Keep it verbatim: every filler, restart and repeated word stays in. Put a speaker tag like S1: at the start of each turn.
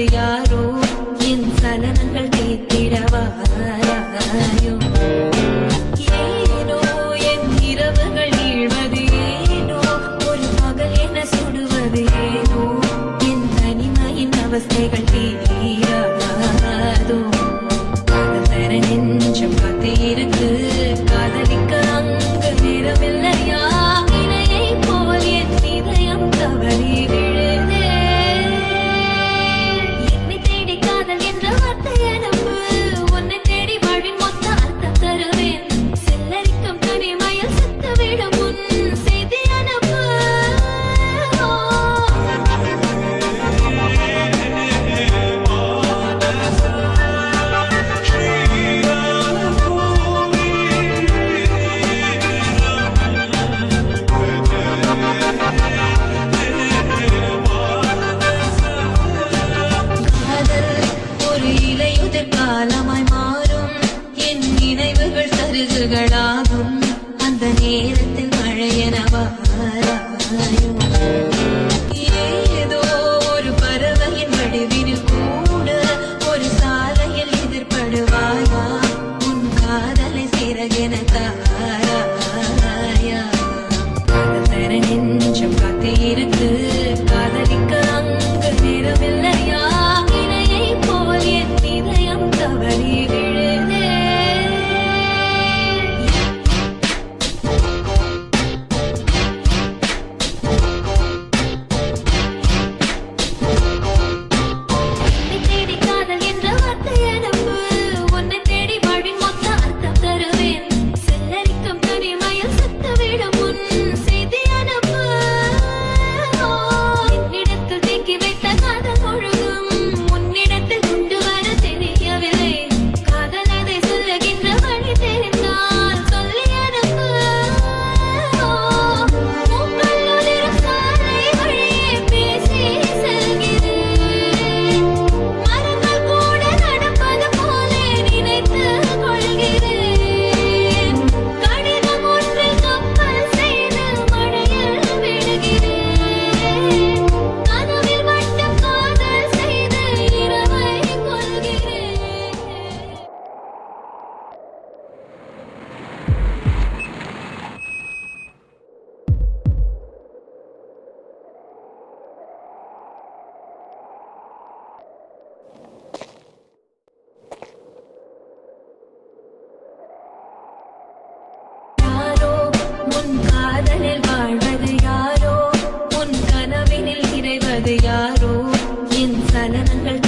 S1: நிறைவது யாரோ என் சலனங்கள் தீர்த்திடவாராயோ ஏனோ என் இரவுகள் நீழ்வது ஏனோ ஒரு பகல் என சுடுவது ஏனோ என் தனிமையின் அவஸ்தைகள் தீராதோ காதல் தர நெஞ்சம் காத்து இருக்கு காதலிக்க அங்கு நேரமில்லையா இணையை போல் என் இதயம் தவறி விழுதே என்னை தேடி காதல் என்ற வார்த்தை அனுப்பு உன்னை தேடி வாழின் மொத்த அர்த்தம் தருவேன் செல்லரிக்கும் தனிமையில் செத்துவிடும் முன் செய்தி அனுப்பு காலமாய் மாறும் என் நினைவுகள் சருகுகளாகும் அந்த நேரத்தில் மழையனவாராயும் ஏதோ ஒரு பறவையின் வடிவினில் கூட ஒரு சாலையில் எதிர்படுவாயா உன் காதலை சிறகென தாராயா காதல் தர நெஞ்சம் காத்து இருக்கு காதலிக்க அங்கு நேரமில்லையா இணையை போல் என் இதயம் தவறி விழுதே என்னை தேடி காதல் என்ற வார்த்தை அனுப்பு உன்னை தேடி வாழின் மொத்த அர்த்தம் தருவேன் செல்லரிக்கும் தனிமையில் செத்துவிடும் முன் செய்தி அனுப்பு என்னிடத்தில் தேக்கி வைத்த காதல் முழுதும் உன்னிடத்தில் கொண்டு வர தெரியவில்லை காதல் அதை சொல்லுகின்ற வழி தெரிந்தால் சொல்லி அனுப்பு உங்கள் உதிரும் சாலை வழியே பேசி செல்கிறேன் மரங்கள் கூட நடப்பது போலே நினைத்து கொள்கிறேன் கடிதம் ஒன்று கப்பல் செய்து மழையில் விடுகிறேன் கனவில் மட்டும் காதல் செய்து இரவை கொள்கிறேன் யாரோ உன் காதலில் வாழ்வது யாரோ உன் கனவினில் இறைவது யாரோ என் சலனங்கள்